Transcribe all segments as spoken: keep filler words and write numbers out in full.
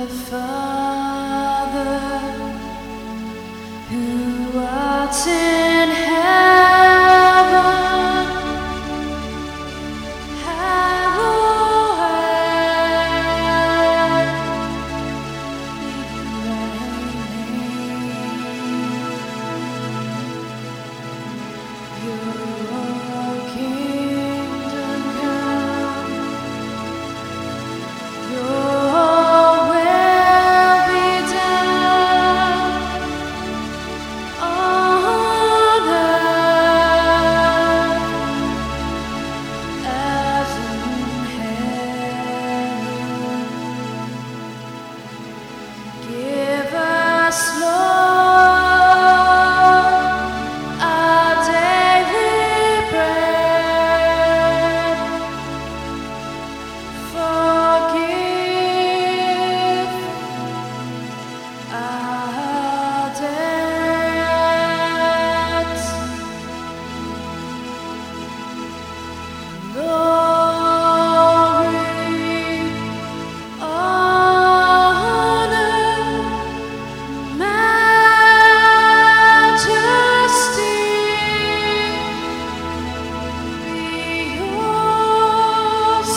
Father, who art in heaven, hallowed be thy name. Your kingdom come, your will be done on earth as in heaven. Give us, Lord, our daily bread. Forgive our debts, glory, honor, majesty be yours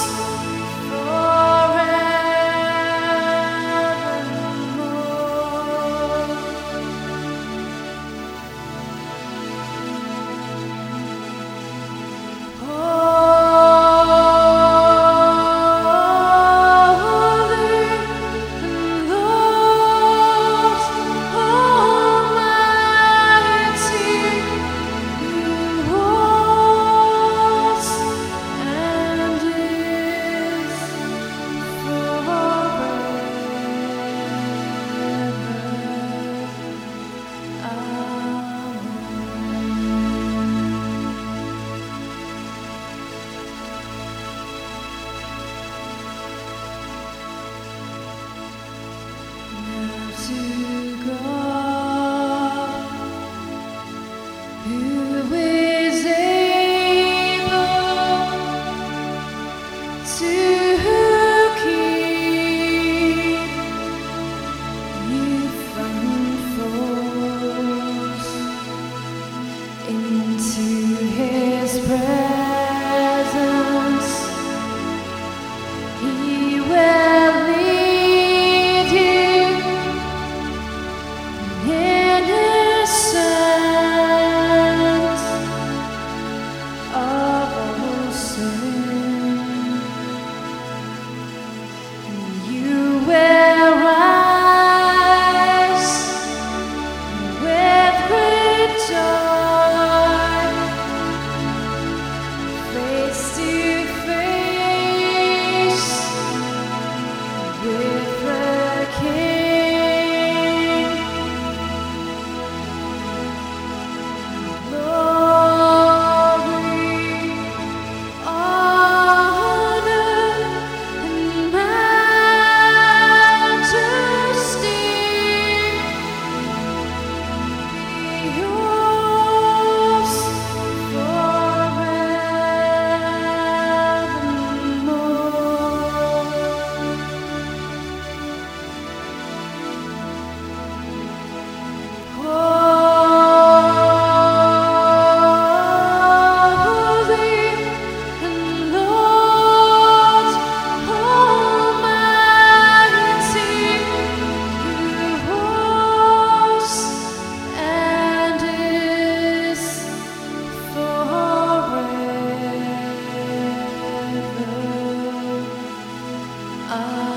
to God, who is able to keep you from falls into His presence. He will lead you innocent of all sin. You will rise with great joy, face to face with the King. Glory, honor, and majesty be yours holy and Lord Almighty, who was and is forever. Amen.